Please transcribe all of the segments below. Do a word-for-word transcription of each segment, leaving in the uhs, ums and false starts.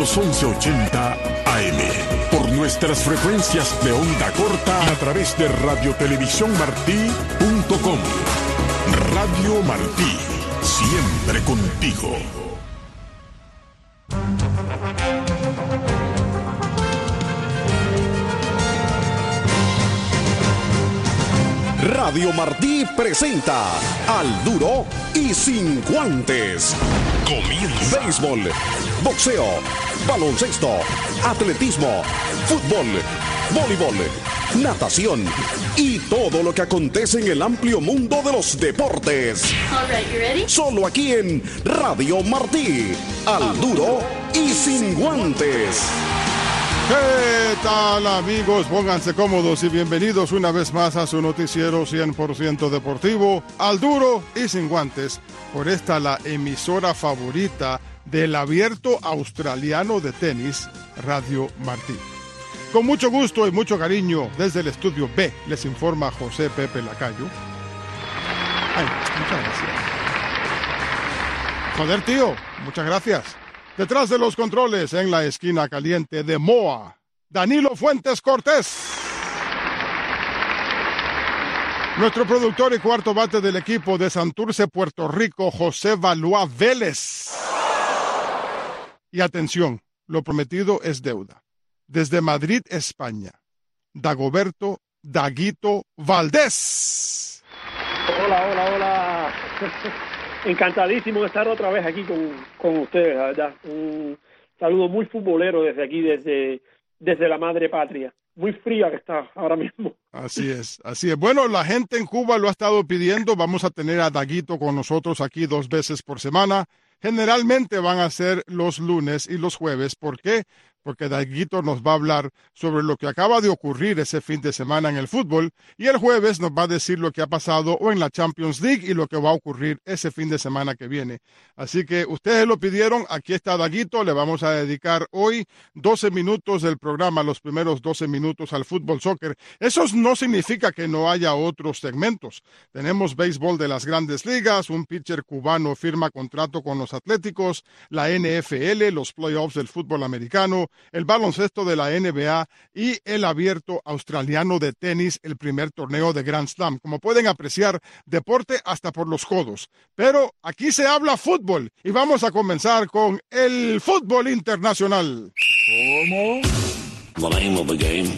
los once ochenta A M. Por nuestras frecuencias de onda corta y a través de radio televisión martí punto com. Radio Martí, siempre contigo. Radio Martí presenta Al Duro y Sin Guantes. Comienza. Béisbol, boxeo, baloncesto, atletismo, fútbol, voleibol, natación y todo lo que acontece en el amplio mundo de los deportes. All right, you ready? Solo aquí en Radio Martí. Al Duro y Sin Guantes. ¿Qué tal, amigos? Pónganse cómodos y bienvenidos una vez más a su noticiero cien por ciento deportivo, Al Duro y Sin Guantes, por esta la emisora favorita del Abierto Australiano de Tenis, Radio Martí. Con mucho gusto y mucho cariño, desde el estudio B, les informa José Pepe Lacayo. Ay, muchas gracias. Joder, tío, muchas gracias. Detrás de los controles, en la esquina caliente de Moa, Danilo Fuentes Cortés. Nuestro productor y cuarto bate del equipo de Santurce, Puerto Rico, José Valois Vélez. Y atención, lo prometido es deuda. Desde Madrid, España, Dagoberto Daguito Valdés. Hola, hola, hola. Encantadísimo de estar otra vez aquí con, con ustedes, la verdad. Un saludo muy futbolero desde aquí, desde, desde la madre patria. Muy fría que está ahora mismo. Así es, así es. Bueno, la gente en Cuba lo ha estado pidiendo. Vamos a tener a Daguito con nosotros aquí dos veces por semana. Generalmente van a ser los lunes y los jueves. ¿Por qué? Porque Daguito nos va a hablar sobre lo que acaba de ocurrir ese fin de semana en el fútbol, y el jueves nos va a decir lo que ha pasado o en la Champions League y lo que va a ocurrir ese fin de semana que viene. Así que ustedes lo pidieron, aquí está Daguito, le vamos a dedicar hoy doce minutos del programa, los primeros doce minutos al fútbol soccer. Eso no significa que no haya otros segmentos. Tenemos béisbol de las grandes ligas, un pitcher cubano firma contrato con los Atléticos, la N F L, los playoffs del fútbol americano, el baloncesto de la N B A y el Abierto Australiano de Tenis, el primer torneo de Grand Slam. Como pueden apreciar, deporte hasta por los codos. Pero aquí se habla fútbol y vamos a comenzar con el fútbol internacional. ¿Cómo? The name of the game.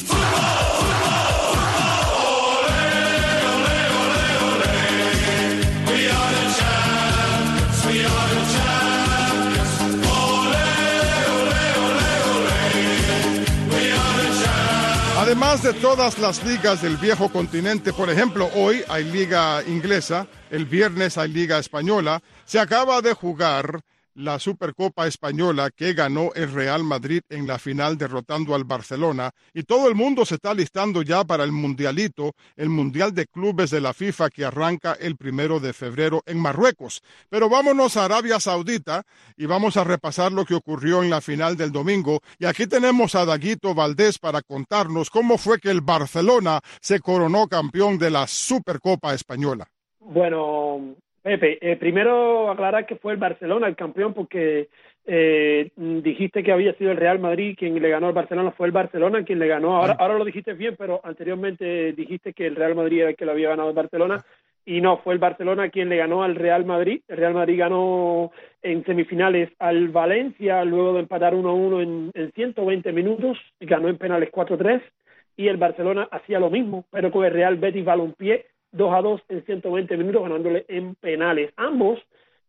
Además de todas las ligas del viejo continente, por ejemplo, hoy hay liga inglesa, el viernes hay liga española, se acaba de jugar la Supercopa Española que ganó el Real Madrid en la final derrotando al Barcelona, y todo el mundo se está listando ya para el Mundialito, el Mundial de Clubes de la FIFA que arranca el primero de febrero en Marruecos. Pero vámonos a Arabia Saudita y vamos a repasar lo que ocurrió en la final del domingo, y aquí tenemos a Daguito Valdés para contarnos cómo fue que el Barcelona se coronó campeón de la Supercopa Española. Bueno, Pepe, eh, primero aclarar que fue el Barcelona el campeón, porque eh, dijiste que había sido el Real Madrid quien le ganó al Barcelona. Fue el Barcelona quien le ganó. Ahora, ahora lo dijiste bien, pero anteriormente dijiste que el Real Madrid era el que le había ganado al Barcelona, y no, fue el Barcelona quien le ganó al Real Madrid. El Real Madrid ganó en semifinales al Valencia luego de empatar uno a uno en, en ciento veinte minutos, y ganó en penales cuatro a tres, y el Barcelona hacía lo mismo, pero con el Real Betis Balompié dos a dos en ciento veinte minutos, ganándole en penales. Ambos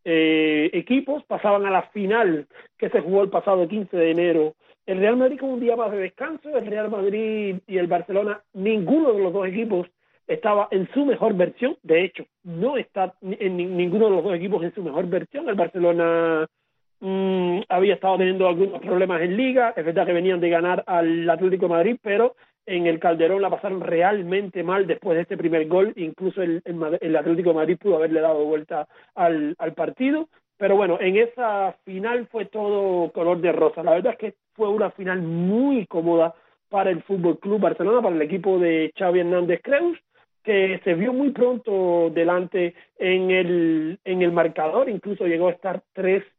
eh, equipos pasaban a la final que se jugó el pasado quince de enero. El Real Madrid con un día más de descanso, el Real Madrid y el Barcelona, ninguno de los dos equipos estaba en su mejor versión. De hecho, no está en ninguno de los dos equipos en su mejor versión. El Barcelona mmm, había estado teniendo algunos problemas en Liga. Es verdad que venían de ganar al Atlético de Madrid, pero en el Calderón la pasaron realmente mal después de este primer gol. Incluso el, el, el Atlético de Madrid pudo haberle dado vuelta al, al partido. Pero bueno, en esa final fue todo color de rosa. La verdad es que fue una final muy cómoda para el Fútbol Club Barcelona, para el equipo de Xavi Hernández Creus, que se vio muy pronto delante en el, en el marcador. Incluso llegó a estar tres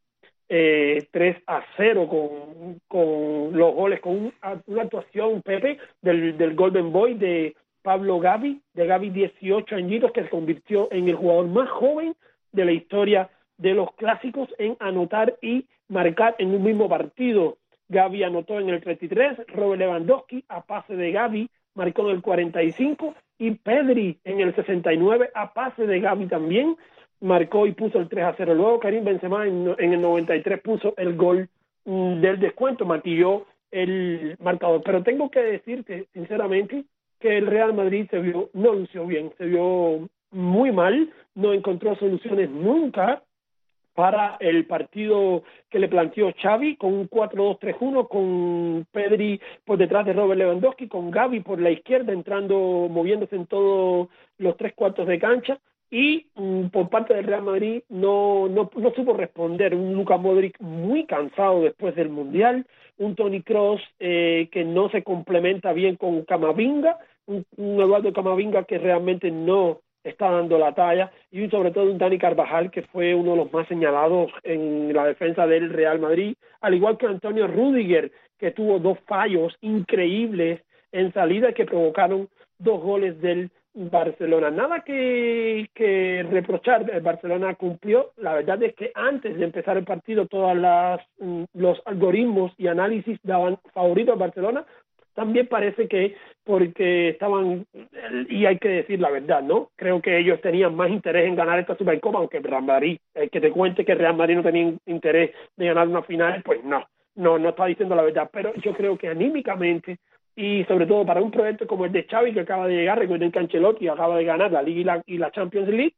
eh, tres a cero con, con los goles, con un, una actuación, Pepe, del, del Golden Boy de Pablo Gavi, de Gavi, dieciocho añitos, que se convirtió en el jugador más joven de la historia de los clásicos en anotar y marcar en un mismo partido. Gavi anotó en el treinta y tres, Robert Lewandowski a pase de Gavi marcó en el cuarenta y cinco y Pedri en el sesenta y nueve a pase de Gavi también marcó y puso el tres a cero. Luego Karim Benzema en, en el noventa y tres puso el gol mm, del descuento, maquilló el marcador. Pero tengo que decirte sinceramente que el Real Madrid se vio, no lució bien, se vio muy mal, no encontró soluciones nunca para el partido que le planteó Xavi, con un cuatro dos tres uno, con Pedri por detrás de Robert Lewandowski, con Gavi por la izquierda, entrando, moviéndose en todos los tres cuartos de cancha, y um, por parte del Real Madrid no, no, no supo responder. Un Luka Modric muy cansado después del Mundial, un Toni Kroos eh, que no se complementa bien con Camavinga, un, un Eduardo Camavinga que realmente no está dando la talla, y sobre todo un Dani Carvajal que fue uno de los más señalados en la defensa del Real Madrid, al igual que Antonio Rüdiger, que tuvo dos fallos increíbles en salida que provocaron dos goles del Barcelona. Nada que, que reprochar, el Barcelona cumplió. La verdad es que antes de empezar el partido todas las los algoritmos y análisis daban favorito al Barcelona. También parece que porque estaban, y hay que decir la verdad, ¿no? Creo que ellos tenían más interés en ganar esta Supercopa, aunque el Real Madrid, el que te cuente que el Real Madrid no tenía interés de ganar una final, pues no, no, no está diciendo la verdad. Pero yo creo que anímicamente, y sobre todo para un proyecto como el de Xavi, que acaba de llegar, recuerden que Ancelotti acaba de ganar la Liga y la, y la Champions League,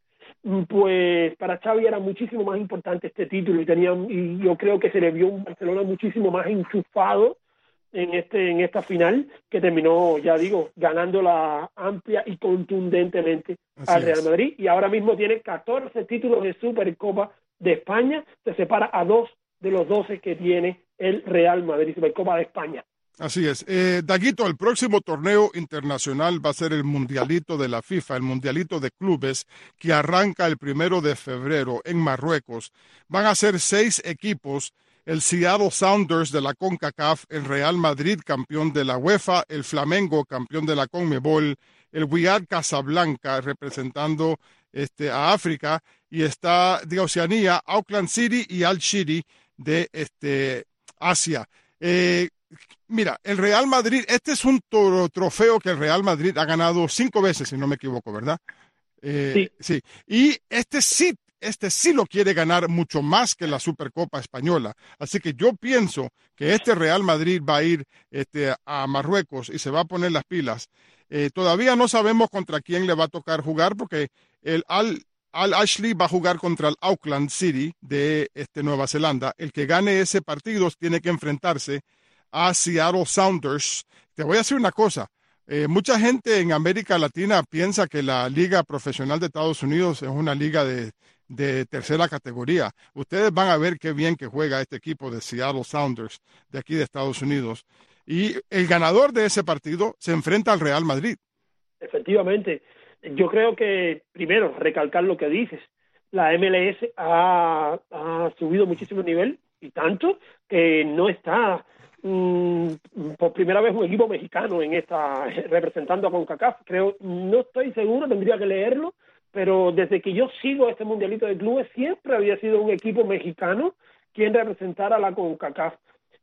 pues para Xavi era muchísimo más importante este título, y tenían, y yo creo que se le vio un Barcelona muchísimo más enchufado en este en esta final, que terminó, ya digo, ganándola amplia y contundentemente Así al Real es. Madrid, y ahora mismo tiene catorce títulos de Supercopa de España, se separa a dos de los doce que tiene el Real Madrid, Supercopa de España. Así es. Eh, Daguito, el próximo torneo internacional va a ser el Mundialito de la FIFA, el Mundialito de Clubes, que arranca el primero de febrero en Marruecos. Van a ser seis equipos: el Seattle Sounders de la CONCACAF, el Real Madrid, campeón de la UEFA, el Flamengo, campeón de la CONMEBOL, el Wydad Casablanca, representando este, a África, y está de Oceanía, Auckland City y Al Shiri de este, Asia. Eh, mira, el Real Madrid, este es un trofeo que el Real Madrid ha ganado cinco veces, si no me equivoco, ¿verdad? Eh, sí. sí. Y este sí Este sí lo quiere ganar mucho más que la Supercopa Española. Así que yo pienso que este Real Madrid va a ir este, a Marruecos y se va a poner las pilas. Eh, todavía no sabemos contra quién le va a tocar jugar, porque el Al, Al Ahly va a jugar contra el Auckland City de este, Nueva Zelanda. El que gane ese partido tiene que enfrentarse a Seattle Sounders. Te voy a decir una cosa. Eh, mucha gente en América Latina piensa que la Liga Profesional de Estados Unidos es una liga de de tercera categoría. Ustedes van a ver qué bien que juega este equipo de Seattle Sounders de aquí de Estados Unidos. Y el ganador de ese partido se enfrenta al Real Madrid. Efectivamente. Yo creo que, primero, recalcar lo que dices. La M L S ha, ha subido muchísimo el nivel, y tanto que no está mmm, por primera vez un equipo mexicano en esta representando a CONCACAF. Creo, no estoy seguro, tendría que leerlo, pero desde que yo sigo este Mundialito de Clubes siempre había sido un equipo mexicano quien representara a la CONCACAF.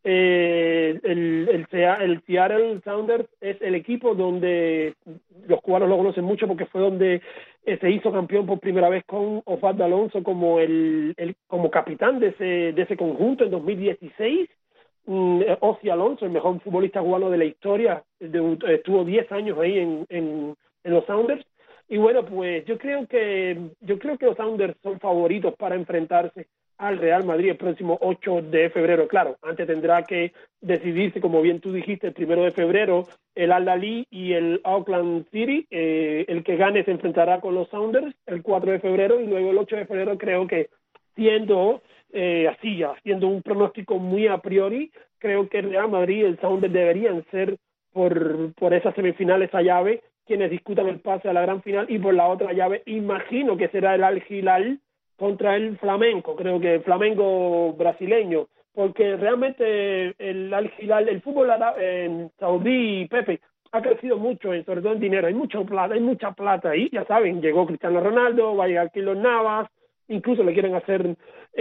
Eh, el, el, el Seattle Sounders es el equipo donde los cubanos lo conocen mucho, porque fue donde eh, se hizo campeón por primera vez con Osvaldo Alonso como el, el como capitán de ese de ese conjunto en dos mil dieciséis. Mm, Ozzy Alonso, el mejor futbolista cubano de la historia, de, estuvo diez años ahí en, en, en los Sounders. Y bueno, pues yo creo que yo creo que los Sounders son favoritos para enfrentarse al Real Madrid el próximo ocho de febrero. Claro, antes tendrá que decidirse, como bien tú dijiste, el primero de febrero, el Al Ahly y el Auckland City. Eh, el que gane se enfrentará con los Sounders el cuatro de febrero, y luego el ocho de febrero creo que, siendo eh, así, haciendo un pronóstico muy a priori, creo que el Real Madrid y el Sounders deberían ser, por, por esas semifinales, esa llave, quienes discutan el pase a la gran final, y por la otra llave imagino que será el Al Hilal contra el Flamengo, creo que el Flamengo brasileño, porque realmente el Al Hilal, el fútbol en Saudí, Pepe, ha crecido mucho, sobre todo en dinero, hay mucha plata, hay mucha plata ahí, ya saben, llegó Cristiano Ronaldo, va a llegar Keylor Navas, incluso le quieren hacer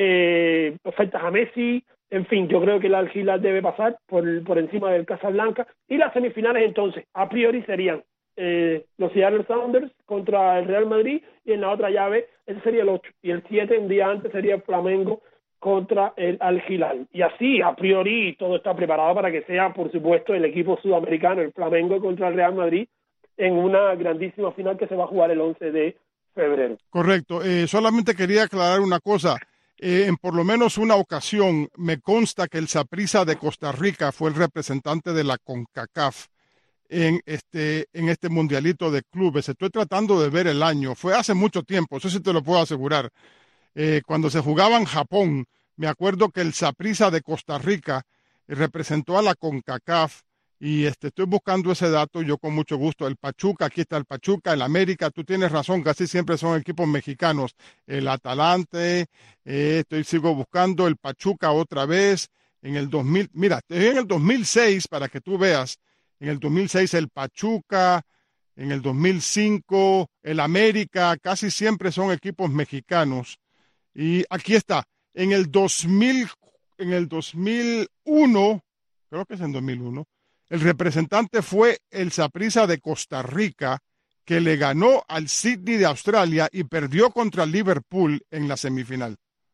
eh, ofertas a Messi, en fin, yo creo que el Al Hilal debe pasar por, por encima del Casablanca, y las semifinales entonces, a priori serían eh, los Seattle Sounders contra el Real Madrid, y en la otra llave, ese sería el ocho, y el siete, un día antes, sería el Flamengo contra el Al Hilal, y así a priori todo está preparado para que sea, por supuesto, el equipo sudamericano, el Flamengo contra el Real Madrid, en una grandísima final que se va a jugar el once de febrero. Correcto, eh, solamente quería aclarar una cosa, eh, en por lo menos una ocasión me consta que el Saprissa de Costa Rica fue el representante de la CONCACAF en este, en este mundialito de clubes. Estoy tratando de ver el año, fue hace mucho tiempo, eso sí te lo puedo asegurar. Eh, cuando se jugaba en Japón, me acuerdo que el Saprissa de Costa Rica representó a la CONCACAF y este, estoy buscando ese dato, yo con mucho gusto. El Pachuca, aquí está el Pachuca, el América, tú tienes razón, casi siempre son equipos mexicanos. El Atalante, eh, estoy sigo buscando el Pachuca otra vez, en el dos mil, mira, en el dos mil seis, para que tú veas, en el dos mil seis el Pachuca, en el dos mil cinco el América, casi siempre son equipos mexicanos. Y aquí está, en el dos mil, en el dos mil uno, creo que es en dos mil uno, el representante fue el Saprissa de Costa Rica, que le ganó al Sydney de Australia y perdió contra el Liverpool en la semifinal.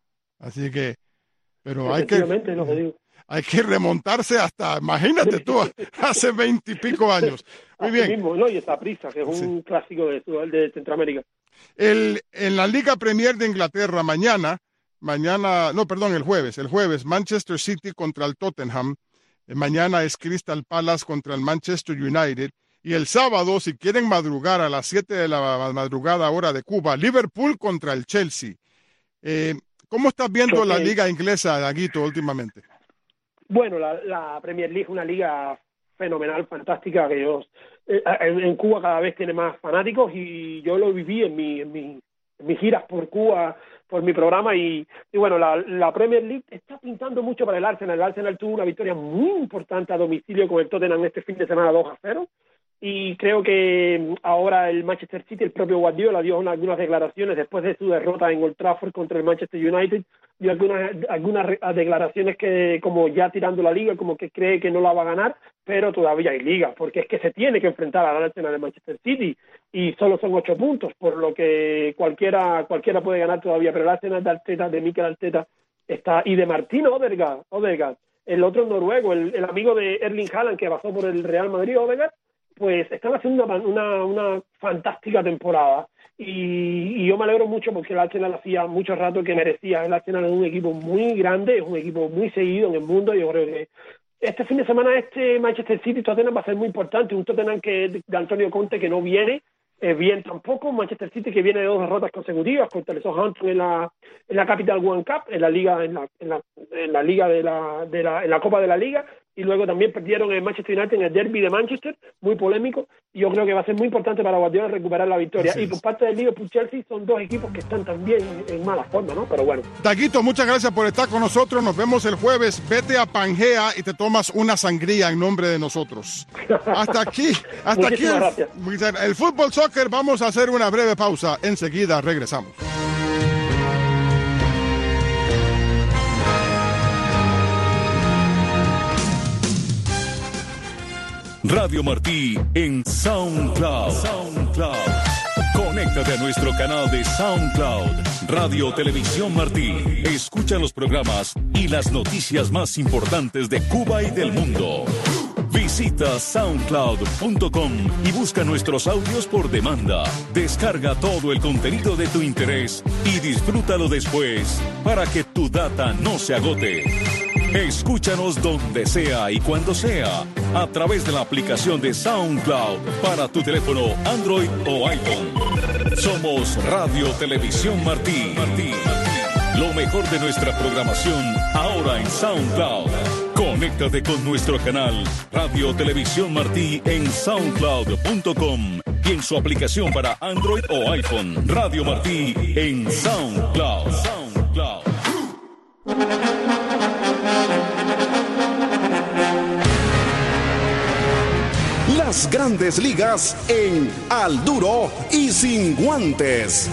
Así que, pero hay que, lo que digo. hay que remontarse hasta, imagínate tú, hace veintipico años. Muy bien. Mismo, ¿no? Y el Saprissa, que es un sí. clásico de, de Centroamérica. El, en la Liga Premier de Inglaterra, mañana, mañana, no, perdón, el jueves, el jueves, Manchester City contra el Tottenham. Mañana es Crystal Palace contra el Manchester United. Y el sábado, si quieren madrugar a las siete de la madrugada hora de Cuba, Liverpool contra el Chelsea. Eh, ¿Cómo estás viendo okay. la liga inglesa, Daguito, últimamente? Bueno, la, la Premier League es una liga fenomenal, fantástica, que yo, eh, en, en Cuba cada vez tiene más fanáticos y yo lo viví en mi, en mi en mis giras por Cuba, por mi programa y, y bueno, la, la Premier League está pintando mucho para el Arsenal. El Arsenal tuvo una victoria muy importante a domicilio con el Tottenham este fin de semana dos a cero y creo que ahora el Manchester City, el propio Guardiola dio algunas declaraciones después de su derrota en Old Trafford contra el Manchester United, dio algunas, algunas declaraciones que como ya tirando la liga, como que cree que no la va a ganar, pero todavía hay liga, porque es que se tiene que enfrentar al Arsenal de Manchester City y solo son ocho puntos, por lo que cualquiera cualquiera puede ganar todavía, pero el Arsenal de Arteta, de Mikel Arteta, está, y de Martin Odegaard, Odegaard el otro noruego, el, el amigo de Erling Haaland que pasó por el Real Madrid, Odegaard, pues están haciendo una, una, una fantástica temporada y, y yo me alegro mucho porque el Arsenal hacía mucho rato que merecía. El Arsenal es un equipo muy grande, es un equipo muy seguido en el mundo. Yo creo que este fin de semana este Manchester City Tottenham va a ser muy importante, un Tottenham que de Antonio Conte que no viene eh, bien tampoco, Manchester City que viene de dos derrotas consecutivas contra el Southampton en la en la Capital One Cup, en la liga en la en la, en la liga de la de la en la Copa de la Liga, y luego también perdieron en Manchester United en el derby de Manchester, muy polémico, y yo creo que va a ser muy importante para Guardiola recuperar la victoria. Así y por es. parte del Liverpool Chelsea son dos equipos que están también en, en mala forma, ¿no? Pero bueno. Daguito, muchas gracias por estar con nosotros, nos vemos el jueves, vete a Pangea y te tomas una sangría en nombre de nosotros. Hasta aquí, hasta aquí el, el fútbol soccer, vamos a hacer una breve pausa, enseguida regresamos. Radio Martí en SoundCloud. SoundCloud. Conéctate a nuestro canal de SoundCloud. Radio Televisión Martí. Escucha los programas y las noticias más importantes de Cuba y del mundo. Visita soundcloud punto com y busca nuestros audios por demanda. Descarga todo el contenido de tu interés y disfrútalo después para que tu data no se agote. Escúchanos donde sea y cuando sea a través de la aplicación de SoundCloud para tu teléfono Android o iPhone. Somos Radio Televisión Martí. Martí. Lo mejor de nuestra programación ahora en SoundCloud. Conéctate con nuestro canal Radio Televisión Martí en soundcloud punto com y en su aplicación para Android o iPhone. Radio Martí en SoundCloud. SoundCloud. Las Grandes Ligas en Al Duro y Sin Guantes.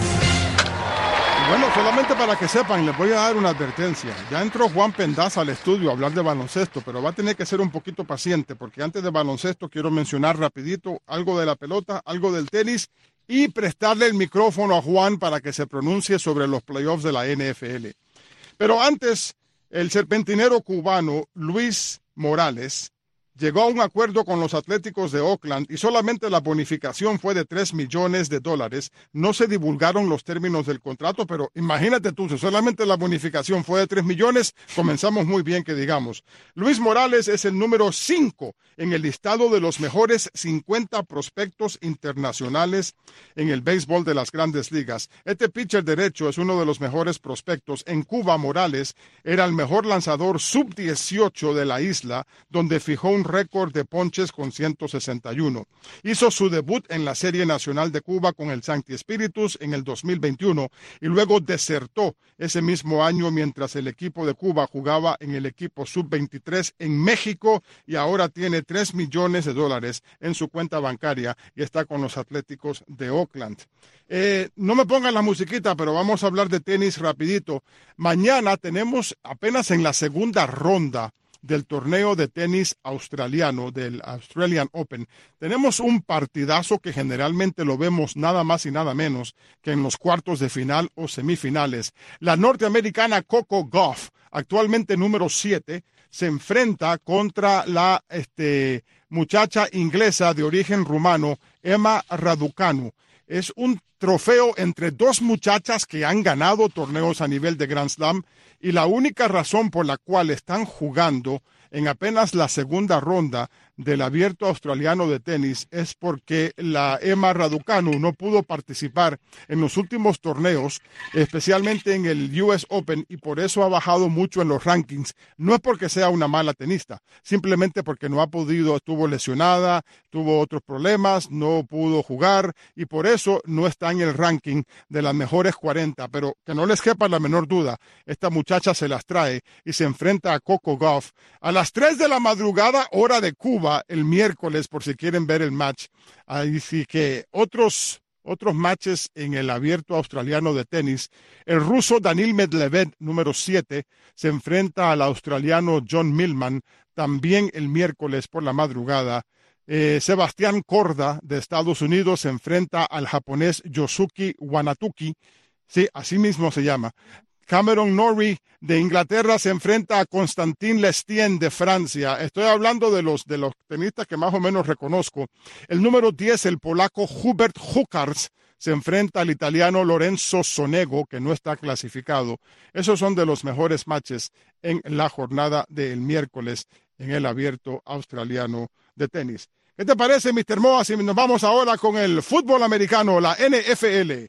Bueno, solamente para que sepan, les voy a dar una advertencia. Ya entró Juan Pendaz al estudio a hablar de baloncesto, pero va a tener que ser un poquito paciente, porque antes de baloncesto quiero mencionar rapidito algo de la pelota, algo del tenis, y prestarle el micrófono a Juan para que se pronuncie sobre los playoffs de la N F L. Pero antes, el serpentinero cubano Luis Morales llegó a un acuerdo con los Atléticos de Oakland y solamente la bonificación fue de tres millones de dólares. No se divulgaron los términos del contrato, pero imagínate tú, si solamente la bonificación fue de tres millones, comenzamos muy bien que digamos. Luis Morales es el número cinco en el listado de los mejores cincuenta prospectos internacionales en el béisbol de las Grandes Ligas. Este pitcher derecho es uno de los mejores prospectos. En Cuba, Morales era el mejor lanzador sub dieciocho de la isla, donde fijó un récord de ponches con ciento sesenta y uno. Hizo su debut en la Serie Nacional de Cuba con el Sancti Spiritus en el dos mil veintiuno y luego desertó ese mismo año mientras el equipo de Cuba jugaba en el equipo sub veintitrés en México y ahora tiene tres millones de dólares en su cuenta bancaria y está con los Atléticos de Oakland. Eh, no me pongan la musiquita, pero vamos a hablar de tenis rapidito. Mañana tenemos apenas en la segunda ronda del torneo de tenis australiano, del Australian Open. Tenemos un partidazo que generalmente lo vemos nada más y nada menos que en los cuartos de final o semifinales. La norteamericana Coco Gauff, actualmente número siete, se enfrenta contra la este, muchacha inglesa de origen rumano, Emma Raducanu. Es un trofeo entre dos muchachas que han ganado torneos a nivel de Grand Slam y la única razón por la cual están jugando en apenas la segunda ronda del Abierto Australiano de Tenis es porque la Emma Raducanu no pudo participar en los últimos torneos, especialmente en el U S Open, y por eso ha bajado mucho en los rankings. No es porque sea una mala tenista, simplemente porque no ha podido, estuvo lesionada, tuvo otros problemas, no pudo jugar y por eso no está en el ranking de las mejores cuarenta, pero que no les quepa la menor duda, esta muchacha se las trae y se enfrenta a Coco Gauff a las tres de la madrugada, hora de Cuba, el miércoles, por si quieren ver el match. Así que otros, otros matches en el Abierto Australiano de Tenis. El ruso Daniil Medvedev, número siete, se enfrenta al australiano John Millman, también el miércoles por la madrugada. Eh, Sebastián Corda, de Estados Unidos, se enfrenta al japonés Yosuke Wanatuki. Sí, así mismo se llama. Cameron Norrie de Inglaterra se enfrenta a Constantin Lestien de Francia. Estoy hablando de los, de los tenistas que más o menos reconozco. El número diez, el polaco Hubert Hurkacz, se enfrenta al italiano Lorenzo Sonego, que no está clasificado. Esos son de los mejores matches en la jornada del miércoles en el Abierto Australiano de Tenis. ¿Qué te parece, mister Moa, si nos vamos ahora con el fútbol americano, la N F L?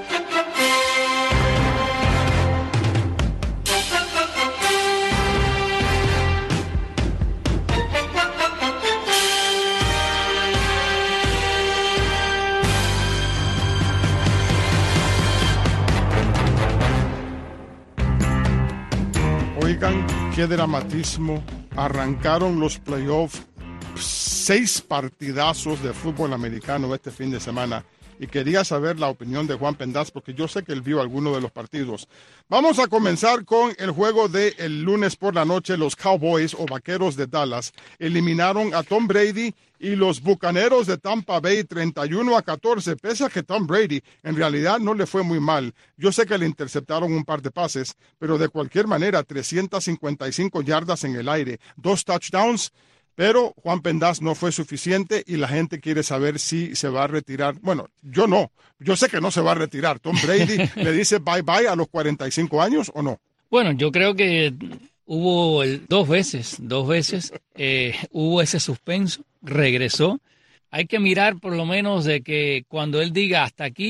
Oigan, qué dramatismo. Arrancaron los playoffs, seis partidazos de fútbol americano este fin de semana. Y quería saber la opinión de Juan Pendaz, porque yo sé que él vio alguno de los partidos. Vamos a comenzar con el juego del lunes por la noche. Los Cowboys o Vaqueros de Dallas eliminaron a Tom Brady y los Bucaneros de Tampa Bay treinta y uno a catorce, pese a que Tom Brady en realidad no le fue muy mal. Yo sé que le interceptaron un par de pases, pero de cualquier manera, trescientas cincuenta y cinco yardas en el aire, dos touchdowns. Pero Juan Pendaz no fue suficiente y la gente quiere saber si se va a retirar. Bueno, yo no. Yo sé que no se va a retirar. ¿Tom Brady le dice bye-bye a los cuarenta y cinco años o no? Bueno, yo creo que hubo el, dos veces, dos veces eh, hubo ese suspenso, regresó. Hay que mirar por lo menos de que cuando él diga hasta aquí,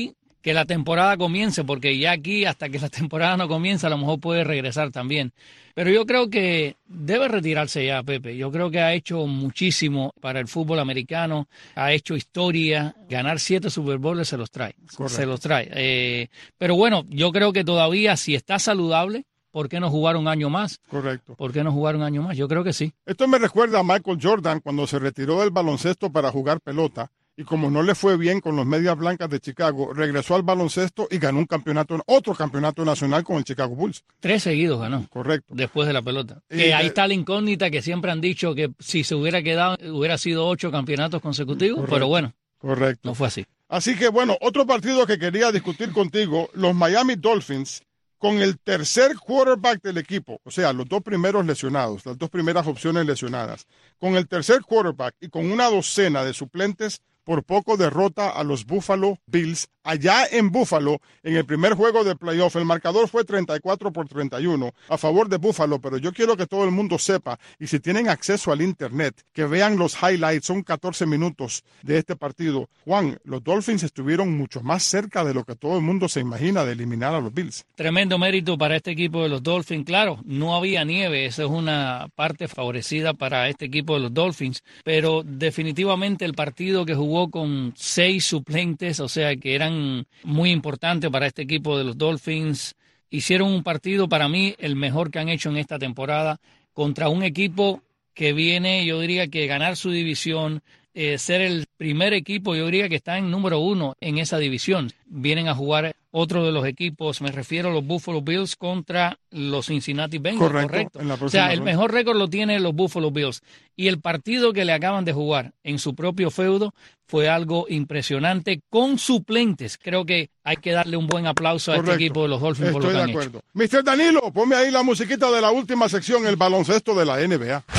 que la temporada comience, porque ya aquí hasta que la temporada no comienza a lo mejor puede regresar también. Pero yo creo que debe retirarse ya, Pepe. Yo creo que ha hecho muchísimo para el fútbol americano, ha hecho historia, ganar siete Super Bowls se los trae, Correcto. se los trae. Eh, pero bueno, yo creo que todavía si está saludable, ¿por qué no jugar un año más? Correcto. ¿Por qué no jugar un año más? Yo creo que sí. Esto me recuerda a Michael Jordan cuando se retiró del baloncesto para jugar pelota. Y como no le fue bien con los Medias Blancas de Chicago, regresó al baloncesto y ganó un campeonato, otro campeonato nacional con el Chicago Bulls. Tres seguidos ganó. Correcto. Después de la pelota. Y que ahí de... está la incógnita que siempre han dicho que si se hubiera quedado, hubiera sido ocho campeonatos consecutivos, Correcto. Pero bueno, Correcto. no fue así. Así que bueno, otro partido que quería discutir contigo, los Miami Dolphins, con el tercer quarterback del equipo, o sea, los dos primeros lesionados, las dos primeras opciones lesionadas, con el tercer quarterback y con una docena de suplentes, por poco derrota a los Buffalo Bills allá en Buffalo en el primer juego de playoff. El marcador fue treinta y cuatro por treinta y uno a favor de Buffalo, pero yo quiero que todo el mundo sepa, y si tienen acceso al internet, que vean los highlights, son catorce minutos de este partido. Juan, los Dolphins estuvieron mucho más cerca de lo que todo el mundo se imagina de eliminar a los Bills. Tremendo mérito para este equipo de los Dolphins. Claro, no había nieve, esa es una parte favorecida para este equipo de los Dolphins, pero definitivamente el partido que jugó con seis suplentes, o sea que eran muy importantes para este equipo de los Dolphins. Hicieron un partido para mí el mejor que han hecho en esta temporada contra un equipo que viene, yo diría que ganar su división, eh, ser el primer equipo, yo diría que está en número uno en esa división. Vienen a jugar otro de los equipos, me refiero a los Buffalo Bills contra los Cincinnati Bengals, correcto. correcto. En la o sea, el ronda. mejor récord lo tienen los Buffalo Bills. Y el partido que le acaban de jugar en su propio feudo fue algo impresionante con suplentes. Creo que hay que darle un buen aplauso Correcto. a este equipo de los Dolphins Estoy por lo que de han acuerdo. hecho. mister Danilo, ponme ahí la musiquita de la última sección, el baloncesto de la N B A.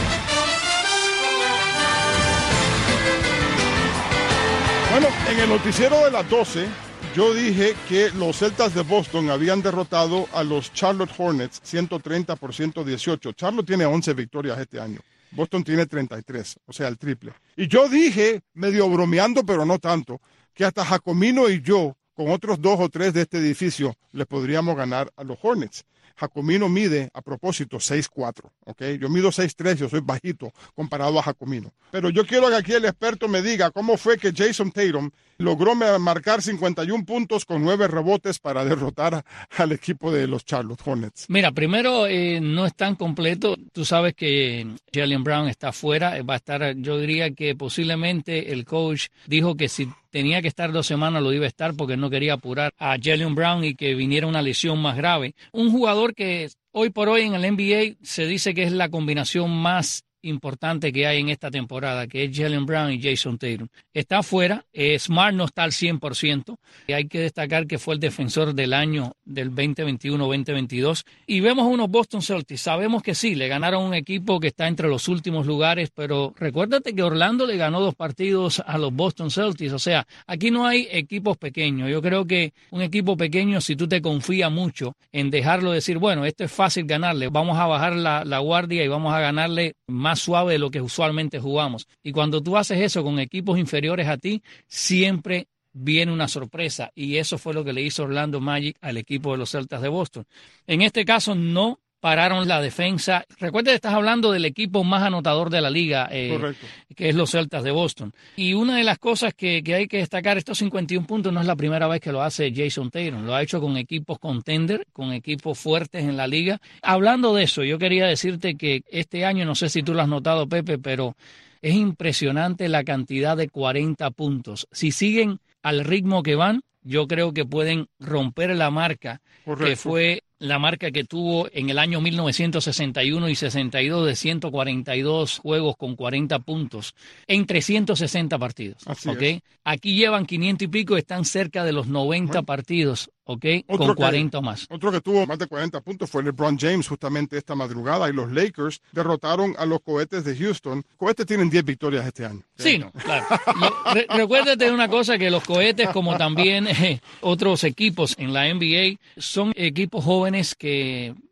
Bueno, en el noticiero de las doce, yo dije que los Celtas de Boston habían derrotado a los Charlotte Hornets ciento treinta por ciento dieciocho. Charlotte tiene once victorias este año. Boston tiene treinta y tres, o sea, el triple. Y yo dije, medio bromeando, pero no tanto, que hasta Jacomino y yo, con otros dos o tres de este edificio, les podríamos ganar a los Hornets. Jacomino mide, a propósito, seis cuatro, ¿ok? Yo mido seis tres, yo soy bajito comparado a Jacomino. Pero yo quiero que aquí el experto me diga cómo fue que Jason Tatum logró marcar cincuenta y uno puntos con nueve rebotes para derrotar a, al equipo de los Charlotte Hornets. Mira, primero eh, no es tan completo. Tú sabes que Jaylen Brown está fuera. Va a estar, yo diría que posiblemente el coach dijo que si tenía que estar dos semanas lo iba a estar porque no quería apurar a Jaylen Brown y que viniera una lesión más grave. Un jugador que hoy por hoy en el N B A se dice que es la combinación más importante que hay en esta temporada, que es Jaylen Brown y Jason Tatum. Está afuera, eh, Smart no está al cien por ciento, y hay que destacar que fue el defensor del año del veinte veintiuno veinte veintidós, y vemos unos Boston Celtics, sabemos que sí, le ganaron un equipo que está entre los últimos lugares, pero recuérdate que Orlando le ganó dos partidos a los Boston Celtics, o sea, aquí no hay equipos pequeños. Yo creo que un equipo pequeño, si tú te confías mucho en dejarlo decir, bueno, esto es fácil ganarle, vamos a bajar la, la guardia y vamos a ganarle más suave de lo que usualmente jugamos. Y cuando tú haces eso con equipos inferiores a ti, siempre viene una sorpresa. Y eso fue lo que le hizo Orlando Magic al equipo de los Celtas de Boston. En este caso no pararon la defensa. Recuerda que estás hablando del equipo más anotador de la liga, eh, que es los Celtas de Boston. Y una de las cosas que, que hay que destacar, estos cincuenta y uno puntos no es la primera vez que lo hace Jason Tatum. Lo ha hecho con equipos contender, con equipos fuertes en la liga. Hablando de eso, yo quería decirte que este año, no sé si tú lo has notado, Pepe, pero es impresionante la cantidad de cuarenta puntos. Si siguen al ritmo que van, yo creo que pueden romper la marca Correcto. que fue la marca que tuvo en el año mil novecientos sesenta y uno y sesenta y dos de ciento cuarenta y dos juegos con cuarenta puntos en trescientos sesenta partidos. Así ¿okay? es. Aquí llevan quinientos y pico, están cerca de los noventa bueno. partidos, ¿okay? con cuarenta o más. Otro que tuvo más de cuarenta puntos fue LeBron James justamente esta madrugada, y los Lakers derrotaron a los Cohetes de Houston. Cohetes tienen diez victorias este año. Sí, no, claro. Lo, re, recuérdate de una cosa, que los Cohetes, como también eh, otros equipos en la N B A, son equipos jóvenes que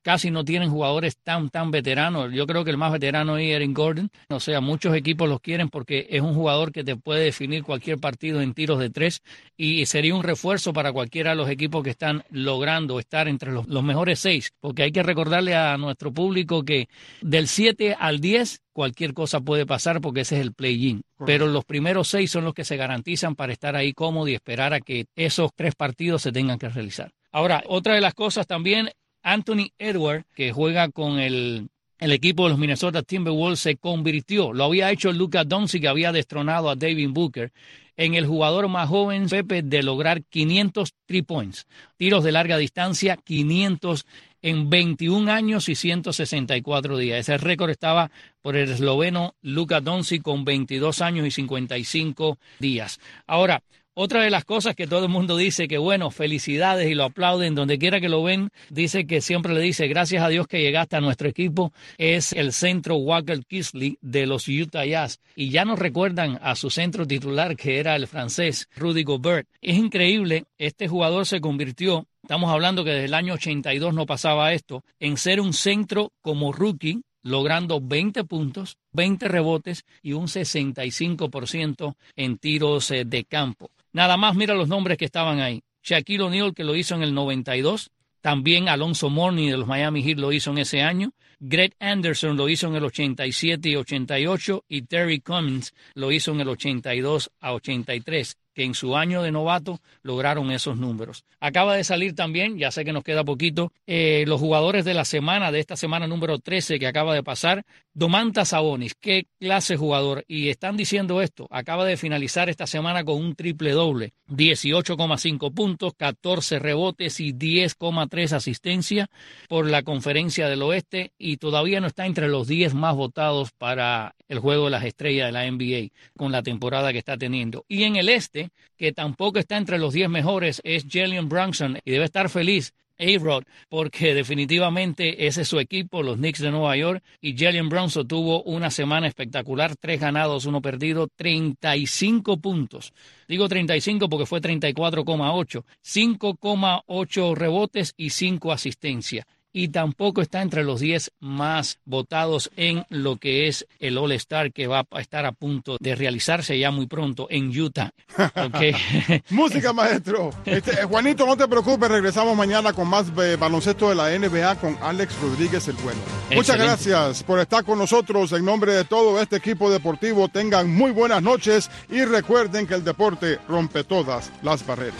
casi no tienen jugadores tan, tan veteranos. Yo creo que el más veterano es Aaron Gordon. O sea, muchos equipos los quieren porque es un jugador que te puede definir cualquier partido en tiros de tres y sería un refuerzo para cualquiera de los equipos que están logrando estar entre los, los mejores seis. Porque hay que recordarle a nuestro público que del siete al diez cualquier cosa puede pasar porque ese es el play-in. Pero los primeros seis son los que se garantizan para estar ahí cómodo y esperar a que esos tres partidos se tengan que realizar. Ahora, otra de las cosas también, Anthony Edwards, que juega con el, el equipo de los Minnesota Timberwolves, se convirtió, lo había hecho Luka Doncic, que había destronado a Devin Booker, en el jugador más joven, Pepe, de lograr quinientos three points, tiros de larga distancia, quinientos en veintiún años y ciento sesenta y cuatro días. Ese récord estaba por el esloveno Luka Doncic con veintidós años y cincuenta y cinco días. Ahora, otra de las cosas que todo el mundo dice que, bueno, felicidades y lo aplauden donde quiera que lo ven, dice que siempre le dice, gracias a Dios que llegaste a nuestro equipo, es el centro Walker Kessler de los Utah Jazz. Y ya nos recuerdan a su centro titular, que era el francés Rudy Gobert. Es increíble, este jugador se convirtió, estamos hablando que desde el año ochenta y dos no pasaba esto, en ser un centro como rookie, logrando veinte puntos, veinte rebotes y un sesenta y cinco por ciento en tiros eh, de campo. Nada más mira los nombres que estaban ahí. Shaquille O'Neal, que lo hizo en el noventa y dos. También Alonzo Mourning de los Miami Heat lo hizo en ese año. Greg Anderson lo hizo en el ochenta y siete y ochenta y ocho. Y Terry Cummings lo hizo en el ochenta y dos a ochenta y tres. Que en su año de novato lograron esos números. Acaba de salir también, ya sé que nos queda poquito, eh, los jugadores de la semana, de esta semana número trece que acaba de pasar. Domantas Sabonis, qué clase de jugador. Y están diciendo esto, acaba de finalizar esta semana con un triple doble. dieciocho coma cinco puntos, catorce rebotes y diez coma tres asistencia por la Conferencia del Oeste. Y todavía no está entre los diez más votados para el Juego de las Estrellas de la N B A con la temporada que está teniendo. Y en el Este, que tampoco está entre los diez mejores, es Jalen Brunson y debe estar feliz A-Rod porque definitivamente ese es su equipo, los Knicks de Nueva York, y Jalen Brunson tuvo una semana espectacular, tres ganados, uno perdido, treinta y cinco puntos. Digo treinta y cinco porque fue treinta y cuatro coma ocho, cinco coma ocho rebotes y cinco asistencias. Y tampoco está entre los diez más votados en lo que es el All-Star que va a estar a punto de realizarse ya muy pronto en Utah. Okay. Música, maestro. Este, Juanito, no te preocupes, regresamos mañana con más eh, baloncesto de la N B A con Alex Rodríguez el Bueno. Excelente. Muchas gracias por estar con nosotros. En nombre de todo este equipo deportivo, tengan muy buenas noches y recuerden que el deporte rompe todas las barreras.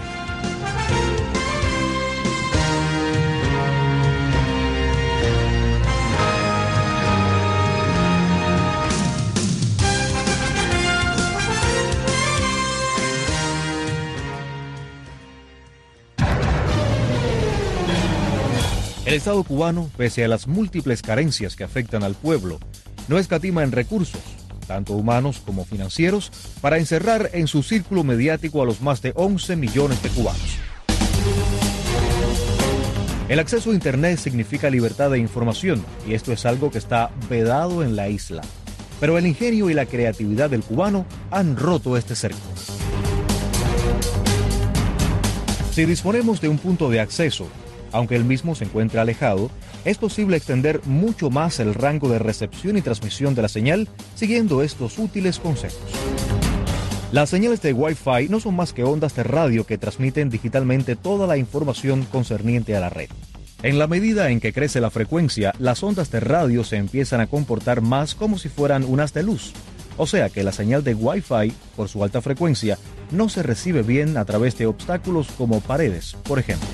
El Estado cubano, pese a las múltiples carencias que afectan al pueblo, no escatima en recursos, tanto humanos como financieros, para encerrar en su círculo mediático a los más de once millones de cubanos. El acceso a Internet significa libertad de información, y esto es algo que está vedado en la isla. Pero el ingenio y la creatividad del cubano han roto este cerco. Si disponemos de un punto de acceso, aunque el mismo se encuentre alejado, es posible extender mucho más el rango de recepción y transmisión de la señal siguiendo estos útiles consejos. Las señales de Wi-Fi no son más que ondas de radio que transmiten digitalmente toda la información concerniente a la red. En la medida en que crece la frecuencia, las ondas de radio se empiezan a comportar más como si fueran unas de luz. O sea que la señal de Wi-Fi, por su alta frecuencia, no se recibe bien a través de obstáculos como paredes, por ejemplo.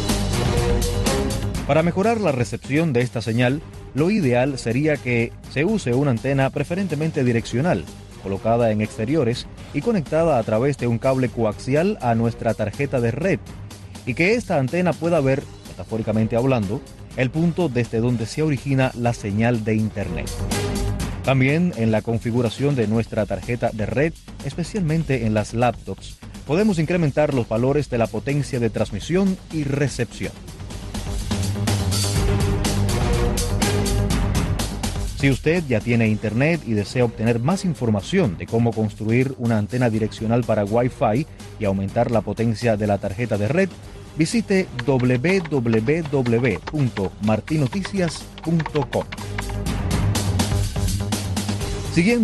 Para mejorar la recepción de esta señal, lo ideal sería que se use una antena preferentemente direccional, colocada en exteriores y conectada a través de un cable coaxial a nuestra tarjeta de red, y que esta antena pueda ver, metafóricamente hablando, el punto desde donde se origina la señal de Internet. También en la configuración de nuestra tarjeta de red, especialmente en las laptops, podemos incrementar los valores de la potencia de transmisión y recepción. Si usted ya tiene Internet y desea obtener más información de cómo construir una antena direccional para Wi-Fi y aumentar la potencia de la tarjeta de red, visite doble u doble u doble u punto martinoticias punto com. Siguiendo